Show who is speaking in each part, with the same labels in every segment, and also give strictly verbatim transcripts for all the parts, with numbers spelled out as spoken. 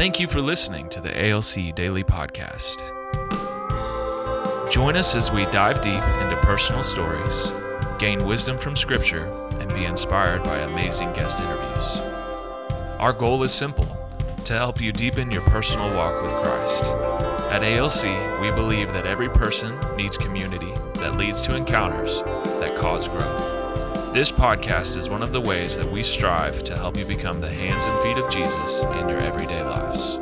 Speaker 1: Thank you for listening to the A L C Daily Podcast. Join us as we dive deep into personal stories, gain wisdom from Scripture, and be inspired by amazing guest interviews. Our goal is simple, to help you deepen your personal walk with Christ. At A L C, we believe that every person needs community that leads to encounters that cause growth. This podcast is one of the ways that we strive to help you become the hands and feet of Jesus in your everyday lives.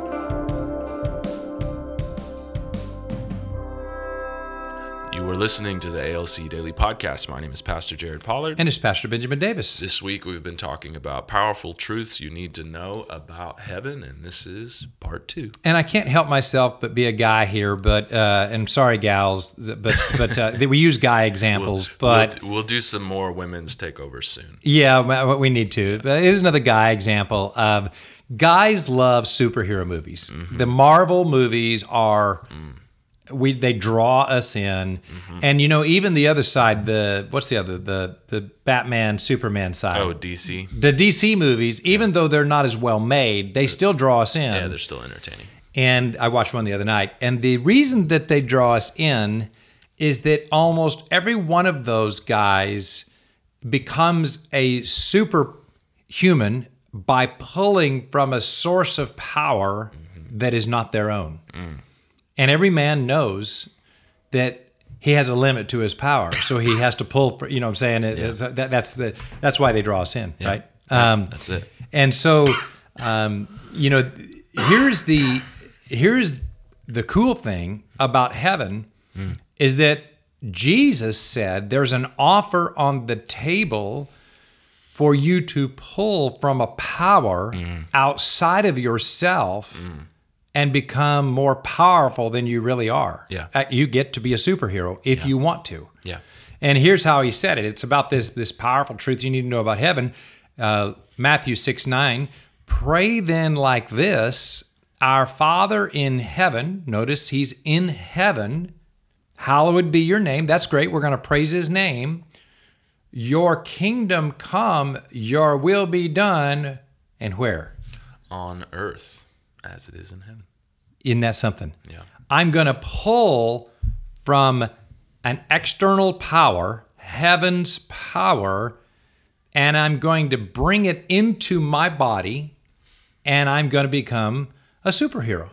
Speaker 1: You are listening to the A L C Daily Podcast. My name is Pastor Jared Pollard.
Speaker 2: And it's Pastor Benjamin Davis.
Speaker 1: This week we've been talking about powerful truths you need to know about heaven, and this is part two.
Speaker 2: And I can't help myself but be a guy here, but uh, and sorry, gals, but but uh, we use guy examples,
Speaker 1: we'll,
Speaker 2: but
Speaker 1: we'll, we'll do some more women's takeovers soon.
Speaker 2: Yeah, we need to. But it is another guy example of guys love superhero movies. Mm-hmm. The Marvel movies are. Mm. We they draw us in, mm-hmm. and you know even the other side, the what's the other the the Batman Superman side?
Speaker 1: Oh, D C.
Speaker 2: The D C movies, even yeah. though they're not as well made, they still draw us in.
Speaker 1: Yeah, they're still entertaining.
Speaker 2: And I watched one the other night, and the reason that they draw us in is that almost every one of those guys becomes a superhuman by pulling from a source of power mm-hmm. that is not their own. Mm. And every man knows that he has a limit to his power, so he has to pull. For, you know, what I'm saying it, yeah. that, that's the that's why they draw us in, yeah. right?
Speaker 1: Yeah, um, that's it.
Speaker 2: And so, um, you know, here's the here's the cool thing about heaven mm. is that Jesus said there's an offer on the table for you to pull from a power mm. outside of yourself. Mm. And become more powerful than you really are.
Speaker 1: Yeah.
Speaker 2: You get to be a superhero if
Speaker 1: yeah.
Speaker 2: you want to.
Speaker 1: Yeah.
Speaker 2: And here's how he said it. It's about this, this powerful truth you need to know about heaven. Uh, Matthew six nine, pray then like this, our Father in heaven, notice he's in heaven, hallowed be your name. That's great. We're going to praise his name. Your kingdom come, your will be done. And where?
Speaker 1: On earth. As it is in heaven.
Speaker 2: Isn't that something?
Speaker 1: Yeah.
Speaker 2: I'm going to pull from an external power, heaven's power, and I'm going to bring it into my body, and I'm going to become a superhero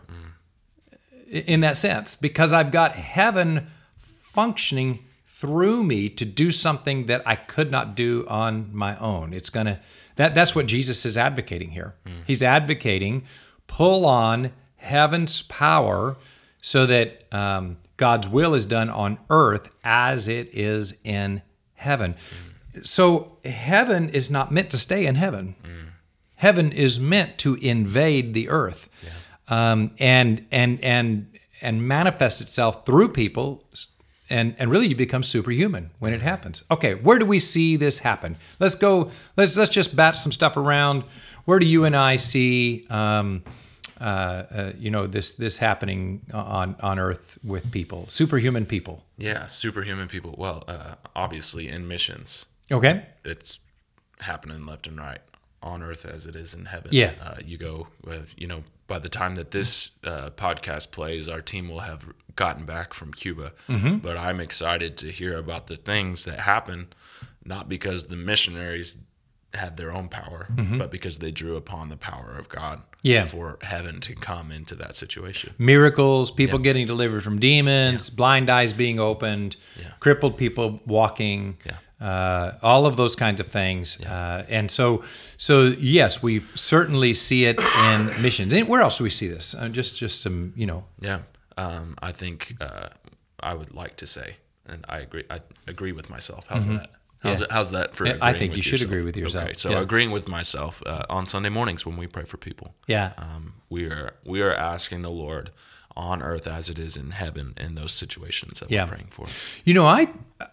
Speaker 2: mm. in that sense, because I've got heaven functioning through me to do something that I could not do on my own. It's going to that that's what Jesus is advocating here. Mm. He's advocating pull on heaven's power so that um, God's will is done on earth as it is in heaven. Mm. So heaven is not meant to stay in heaven. Mm. Heaven is meant to invade the earth yeah. um, and and and and manifest itself through people. And and really, you become superhuman when it happens. Okay, where do we see this happen? Let's go. Let's let's just bat some stuff around. Where do you and I see, um, uh, uh, you know, this this happening on on Earth with people, superhuman people?
Speaker 1: Yeah, superhuman people. Well, uh, obviously in missions.
Speaker 2: Okay,
Speaker 1: it's happening left and right on Earth as it is in heaven.
Speaker 2: Yeah,
Speaker 1: uh, you go. Uh, you know, by the time that this uh, podcast plays, our team will have gotten back from Cuba. Mm-hmm. But I'm excited to hear about the things that happen, not because the missionaries had their own power, mm-hmm. but because they drew upon the power of God
Speaker 2: yeah.
Speaker 1: for heaven to come into that situation.
Speaker 2: Miracles, people yeah. getting delivered from demons,
Speaker 1: yeah.
Speaker 2: blind eyes being opened, yeah. crippled people walking,
Speaker 1: yeah.
Speaker 2: uh, all of those kinds of things.
Speaker 1: Yeah.
Speaker 2: Uh, and so, so yes, we certainly see it in missions. And where else do we see this? Uh, just, just some, you know.
Speaker 1: Yeah, um, I think uh, I would like to say, and I agree. I agree with myself. How's mm-hmm. that? How's,
Speaker 2: yeah.
Speaker 1: it, how's that for agreeing
Speaker 2: I think you
Speaker 1: with
Speaker 2: should
Speaker 1: yourself?
Speaker 2: agree with yourself.
Speaker 1: Okay, so
Speaker 2: yeah.
Speaker 1: agreeing with myself uh, on Sunday mornings when we pray for people.
Speaker 2: Yeah.
Speaker 1: Um, we are we are asking the Lord on earth as it is in heaven in those situations that
Speaker 2: yeah.
Speaker 1: we're praying for.
Speaker 2: You know, I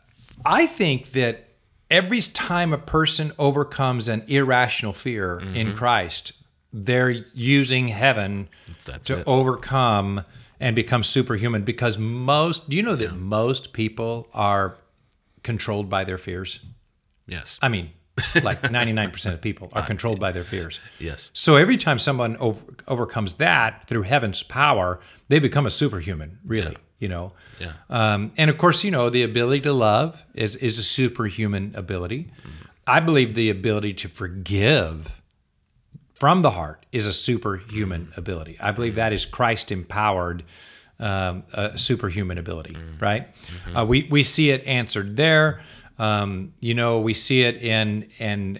Speaker 2: I think that every time a person overcomes an irrational fear mm-hmm. in Christ, they're using heaven
Speaker 1: That's
Speaker 2: to
Speaker 1: it.
Speaker 2: overcome and become superhuman, because most, do you know that
Speaker 1: yeah.
Speaker 2: most people are controlled by their fears?
Speaker 1: Yes.
Speaker 2: I mean, Like ninety-nine percent of people are controlled by their fears.
Speaker 1: Yes.
Speaker 2: So every time someone over, overcomes that through heaven's power, they become a superhuman, really,
Speaker 1: Yeah.
Speaker 2: you know.
Speaker 1: Yeah.
Speaker 2: Um, and of course, you know, the ability to love is, is a superhuman ability. Mm-hmm. I believe the ability to forgive from the heart is a superhuman mm-hmm. ability. I believe that is Christ-empowered um, a superhuman ability, mm-hmm. right? Mm-hmm. Uh, we, we see it answered there. Um, you know, we see it in in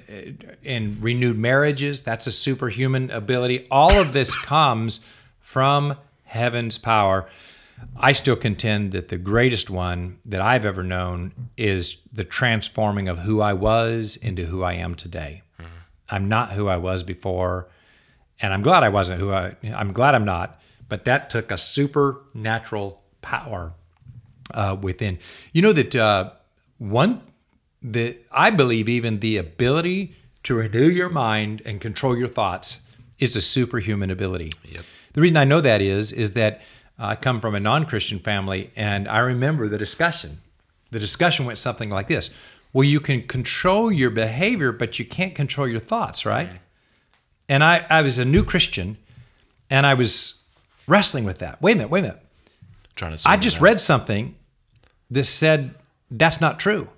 Speaker 2: in renewed marriages. That's a superhuman ability. All of this comes from heaven's power. I still contend that the greatest one that I've ever known is the transforming of who I was into who I am today. Mm-hmm. I'm not who I was before, and I'm glad I wasn't who I. I'm glad I'm not. But that took a supernatural power uh, within. You know that. Uh, One, the I believe even the ability to renew your mind and control your thoughts is a superhuman ability.
Speaker 1: Yep.
Speaker 2: The reason I know that is, is that I come from a non-Christian family, and I remember the discussion. The discussion went something like this. Well, you can control your behavior, but you can't control your thoughts, right? Mm. And I, I was a new Christian, and I was wrestling with that. Wait a minute, wait a minute.
Speaker 1: Trying to
Speaker 2: I just read something that said, that's not true.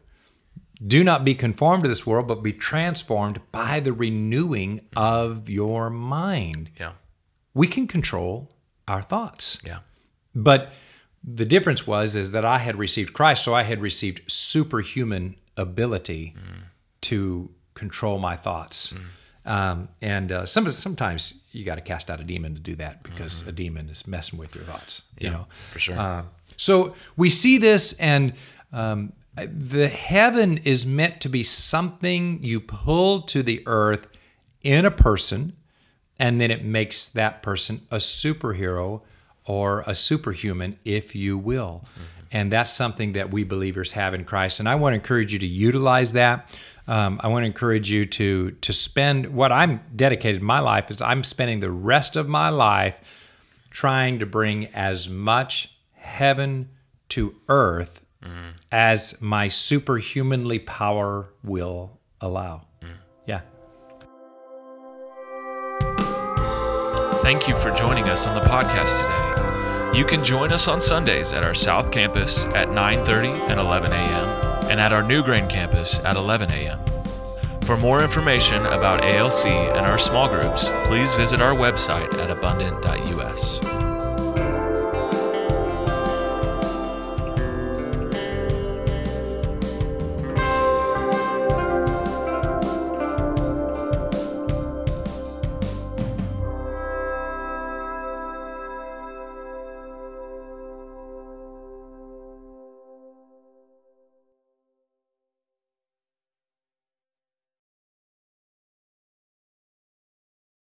Speaker 2: Do not be conformed to this world, but be transformed by the renewing of your mind.
Speaker 1: Yeah.
Speaker 2: We can control our thoughts.
Speaker 1: Yeah.
Speaker 2: But the difference was is that I had received Christ, so I had received superhuman ability mm. to control my thoughts. Mm. Um, and uh, some, sometimes you got to cast out a demon to do that, because mm-hmm. a demon is messing with your thoughts.
Speaker 1: Yeah,
Speaker 2: you know,
Speaker 1: for sure.
Speaker 2: Uh, so we see this, and um, the heaven is meant to be something you pull to the earth in a person, and then it makes that person a superhero or a superhuman, if you will. Mm-hmm. And that's something that we believers have in Christ. And I want to encourage you to utilize that. Um, I want to encourage you to to spend what I'm dedicated my life is I'm spending the rest of my life trying to bring as much heaven to earth mm. as my superhumanly power will allow. Mm. Yeah.
Speaker 1: Thank you for joining us on the podcast today. You can join us on Sundays at our South Campus at nine thirty and eleven a.m. and at our Newgrain campus at eleven a.m. For more information about A L C and our small groups, please visit our website at abundant dot U S.